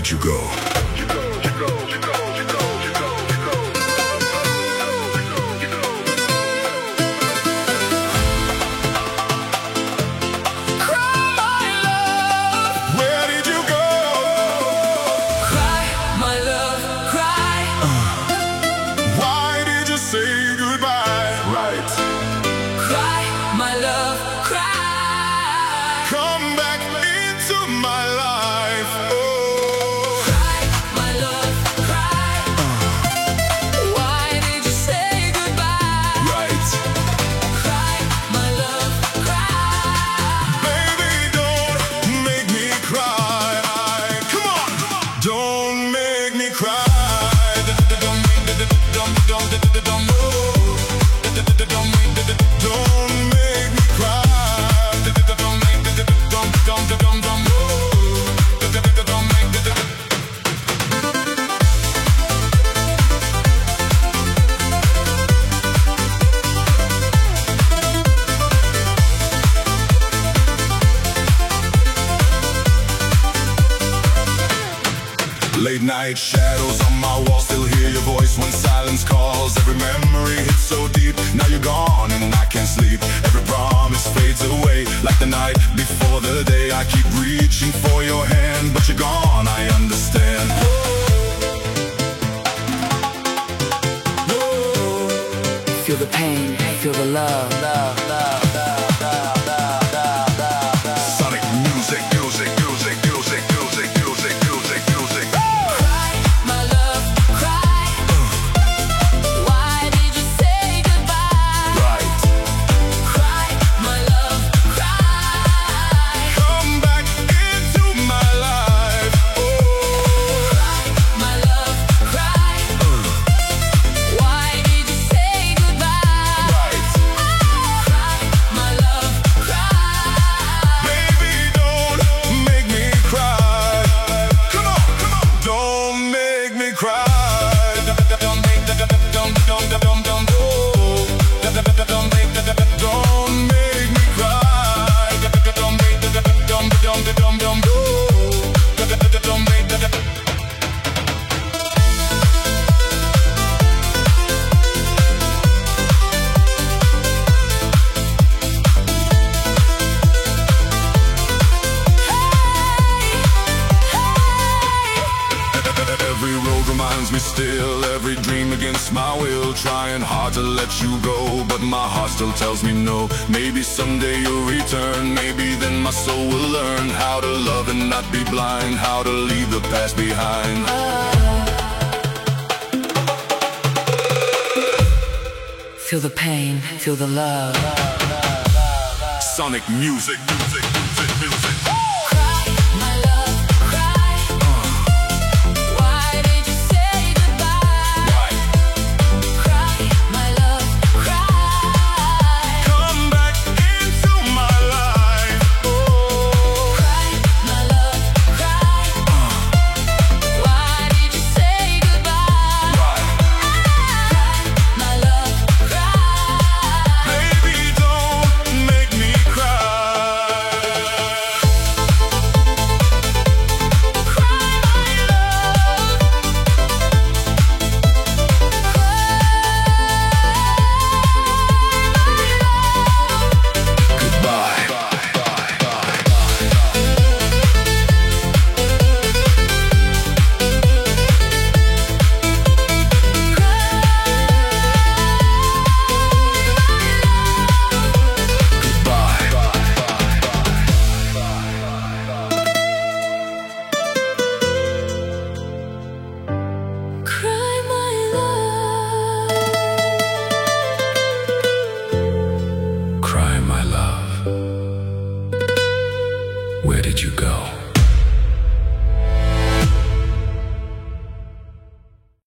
did you go? Late night shadows on my wall, still hear your voice when silence calls. Every memory hits so deep, now you're gone and I can't sleep. Every promise fades away, like the night before the day. I keep reaching for your hand, but you're gone, I understand. Feel the pain, feel the love, love, love, love, love, love, love, love, love. Sonic music, music, music, music, music, music, music, music. Cry, my love, cry. Why did you say goodbye? Right. Cry, my love, cry. Come back into my life. Cry, my love, cry. Why did you say goodbye? Right. Cry, my love, cry. Baby, don't make me cry. Come on, come on. Don't make me cry. Don't make me cry. Don't make me Every road reminds me still, every dream against my will. Trying hard to let you go, but my heart still tells me no. Maybe someday you'll return, maybe then my soul will learn how to love and not be blind, how to leave the past behind. Feel the pain, feel the love. Sonic music, music, music, music. Cry, my love, cry. Why did you say goodbye? Right. Cry, my love, cry. Come back into my life. Cry, my love, cry. Why did you say goodbye? Right. Cry, my love, cry. Baby, don't make me cry. Cry, my love. Cry, my love. Where did you go?